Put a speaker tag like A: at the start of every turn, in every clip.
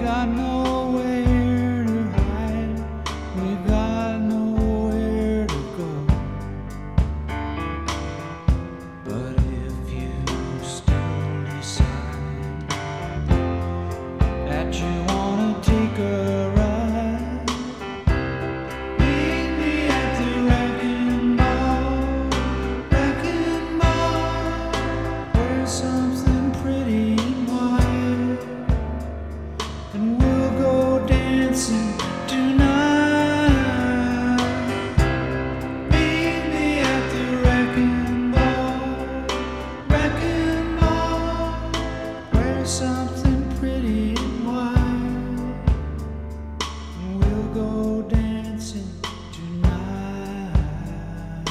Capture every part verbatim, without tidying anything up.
A: got nowhere to hide, we got nowhere to go. But if you still decide that you wanna take a ride, meet me at the wrecking ball, wrecking ball, where something pretty and wild, and we'll go dancing tonight. Meet me at the wrecking ball, wrecking ball, where something pretty and wild, and we'll go dancing tonight.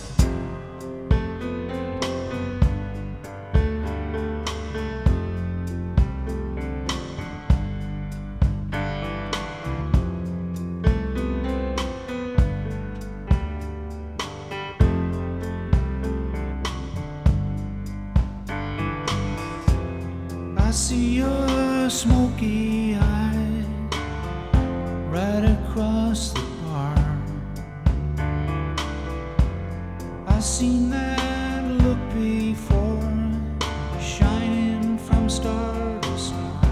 A: I see your smoky eye right across the bar. I've seen that look before, shining from star to star.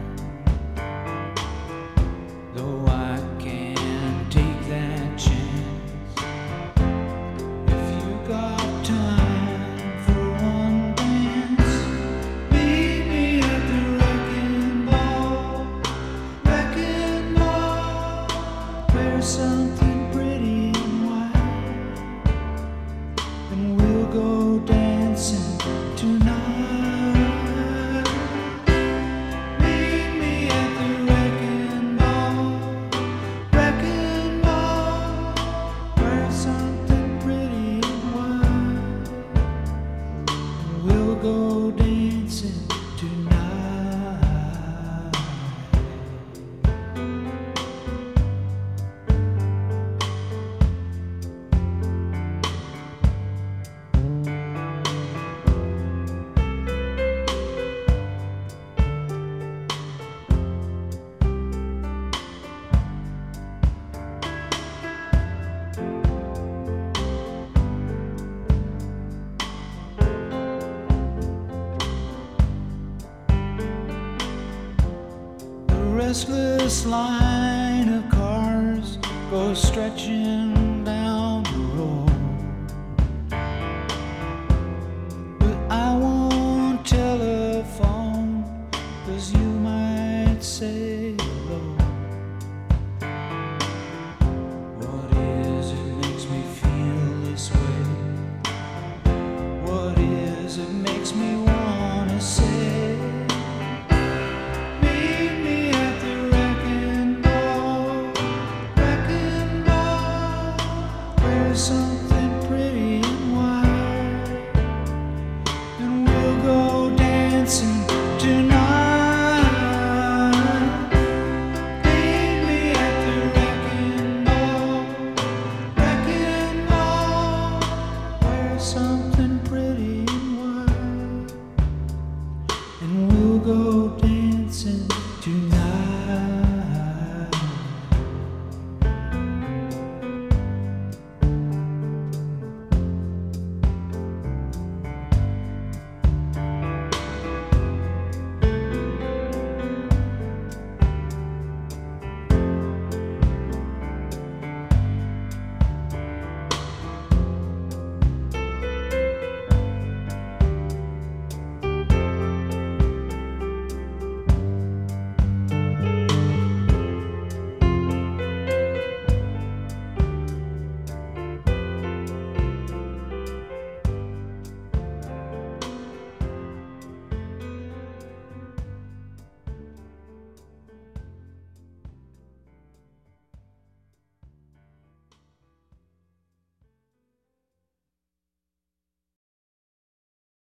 A: Though I can't take that chance, if you got time for one dance, meet me at the wrecking ball, wrecking ball, where something pretty and wild, and we'll go dancing tonight. Meet me at the wrecking ball, wrecking ball, where something pretty and wild, and we'll go dancing tonight. The restless line of cars goes stretching down the road, but I won't telephone, 'cause you might say